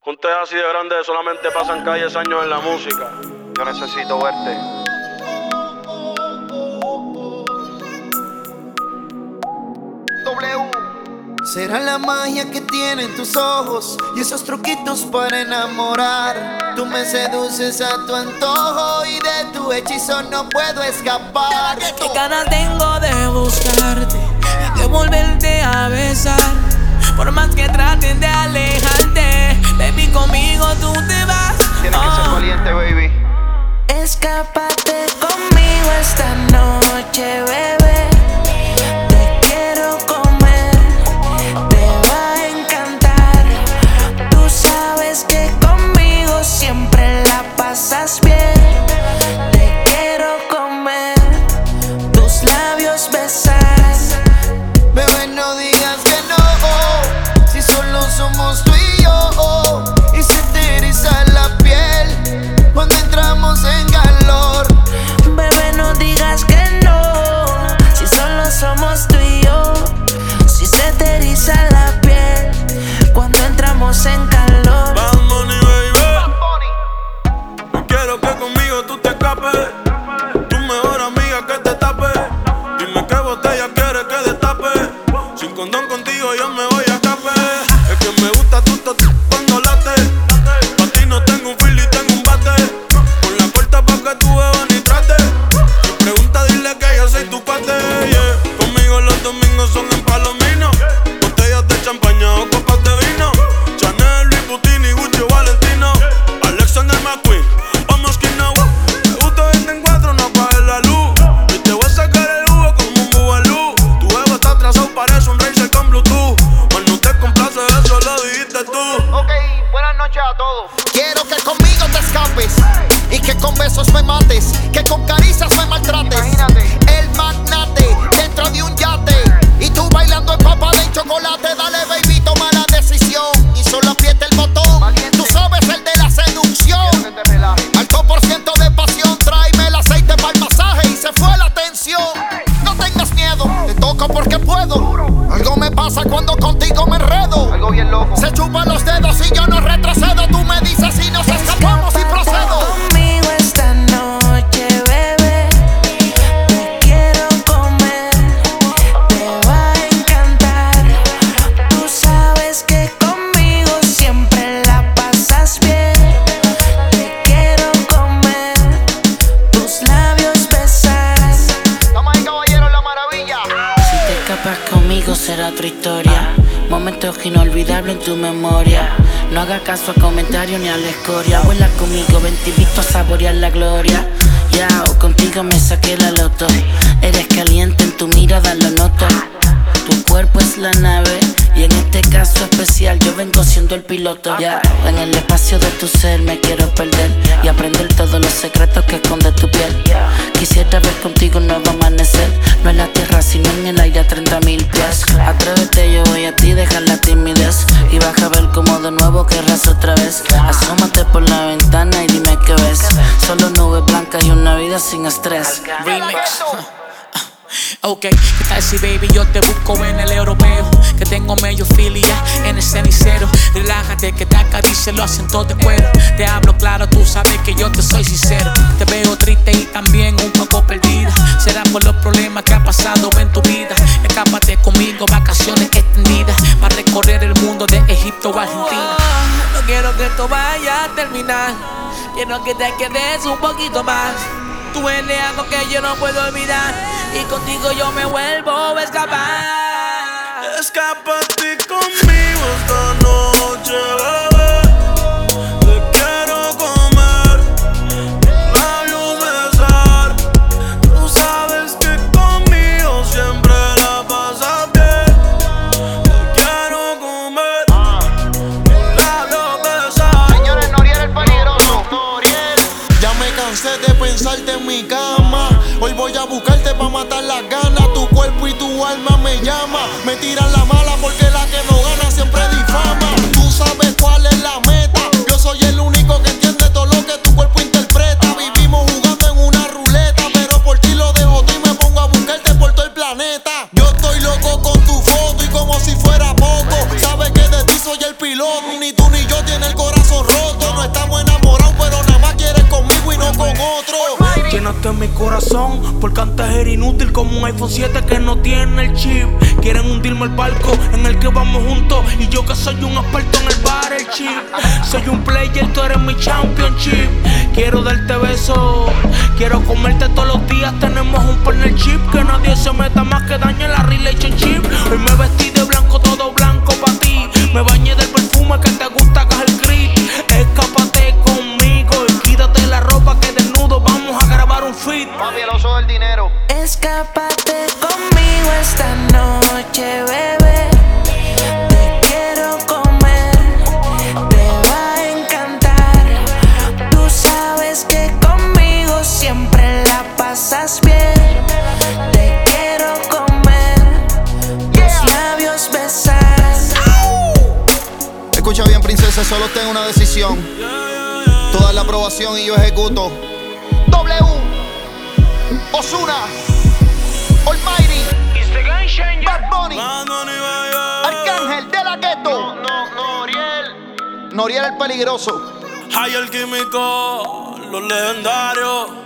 Juntes así de grandes solamente pasan calles años en la música. Yo necesito verte. W. Será la magia que tienen tus ojos y esos truquitos para enamorar. Tú me seduces a tu antojo y de tu hechizo no puedo escapar. Qué ganas tengo de buscarte y de volverte a besar. Por más que traten de alejarte, baby, conmigo tú te vas. Tienes que ser valiente, baby. Escápate conmigo esta noche, bebé. Te quiero comer, te va a encantar. Tú sabes que conmigo siempre la pasas bien. Te quiero comer, tus labios besar. Bebé, no digas que no, si solo somos tú y yo. Y se te eriza la piel cuando entramos en calor. Bebé, no digas que no, si solo somos tú y yo. Si se te eriza la piel cuando entramos en calor. Bad Bunny, baby. No quiero que conmigo tú te escapes. Tu mejor amiga que te tape. Dime qué botella quieres que destape. Sin condón contigo yo me voy a escape. Es que me gusta tu cuando late. Pa' ti no tengo un fil y tengo un bate. Con la puerta pa' que tú bebas ni trate. Si pregunta dile que yo soy tu pate, yeah. Conmigo los domingos son en Palomino. Botellas de champaña o copas de vino. Chanel, Louis Vuitton y Gucci Valentino. Alexander McQueen o Moschino. Me gusta verte en cuatro, no apagues la luz. Y te voy a sacar el jugo como un bubalú. Tu ego está atrasado, parece un Razer con Bluetooth. Mas no te complace, eso lo dijiste tú. Ok, buenas noches a todos. Quiero que conmigo te escapes y que con besos me mates, que con caricias me maltrates. Imagínate. El magnate dentro de un yate y tú bailando empapada en chocolate. Dale, baby, toma la decisión y solo aprieta el botón. Valiente. Tú sabes el de la seducción. Quiero que te relajes. Alto por ciento de pasión, tráeme el aceite para el masaje y se fue la tensión. No tengas miedo, te toco porque puedo. Algo me pasa cuando contigo me enredo. Algo bien loco. Se chupan los dedos y yo no retrocedo. Tú me dices si nos escapamos y procedo. Conmigo esta noche, bebé. Te quiero comer, te va a encantar. Tú sabes que conmigo siempre la pasas bien. Te quiero comer, tus labios besar. Estamos ahí, caballeros, la maravilla. Si te escapas conmigo será otra historia. Momentos inolvidables en tu memoria. No haga caso a comentarios ni a la escoria. Vuela conmigo, ven te invito a saborear la gloria. Ya, o contigo me saqué la loto. Eres caliente, en tu mirada lo noto. Tu cuerpo es la nave y en este caso especial yo vengo siendo el piloto. Ya, en el espacio de tu ser me quiero perder y aprender todos los secretos que esconde tu piel. Quisiera ver contigo un nuevo amanecer, no en la tierra sino en el aire a 30.000 pies. Atrévete, yo voy a ti, deja la timidez y vas a ver como de nuevo querrás otra vez. Asómate por la ventana y dime qué ves. Solo nubes blancas y una vida sin estrés. Remix. Ok, ¿qué tal si baby yo te busco en el europeo? Que tengo medio filia en el cenicero. Relájate que te acaricie los acentos de cuero. Te hablo claro, tú sabes que yo te soy sincero. Te veo triste y también un poco perdida. Será por los problemas que ha pasado en tu vida. Escápate conmigo, vacaciones extendidas para recorrer el mundo de Egipto a Argentina. No quiero que esto vaya a terminar. Quiero que te quedes un poquito más. Tú eres algo que yo no puedo olvidar y contigo yo me vuelvo a escapar. Escápate conmigo esta noche, bebé. Te quiero comer, labios besar. Tú sabes que conmigo siempre la pasas bien. Te quiero comer, labios besar. Señores, Noriel el peligroso. Noriel. Ya me cansé de pensarte en mi cama. Hoy voy a buscarte pa' matar las ganas. Tu cuerpo y tu alma me llama. Me tiran la mala porque la que no gana siempre difama. Tú sabes cuál es la meta. Yo soy el único que entiende todo lo que tu cuerpo interpreta. Vivimos jugando en una ruleta, pero por ti lo dejo todo y me pongo a buscarte por todo el planeta. Yo estoy loco con tu foto y como si fuera poco. Sabes que de ti soy el piloto. Ni tú ni yo tiene el corazón de mi corazón, porque antes era inútil como un iPhone 7 que no tiene el chip. Quieren hundirme el barco en el que vamos juntos, y yo que soy un experto en el bar, el chip. Soy un player, tú eres mi championship. Quiero darte besos, quiero comerte todos los días. Tenemos un partnership, que nadie se meta más que dañe la relationship. Hoy me vestí de blanco, todo blanco pa' ti. Me bañé del perfume que te gusta, que es el gris. Escápate conmigo y quítate la ropa, que desnudo vamos a grabar un feat. Papi, el oso del dinero. Escápate conmigo esta noche, bebé. Te quiero comer, te va a encantar. Tú sabes que conmigo siempre la pasas bien. Te quiero comer, tus labios besar. Escucha bien, princesa, solo tengo una decisión. Toda la aprobación y yo ejecuto. W. Ozuna. Almighty. Bad Bunny. Arcángel de la Ghetto. Noriel. Noriel el peligroso. Hay el químico, los legendarios.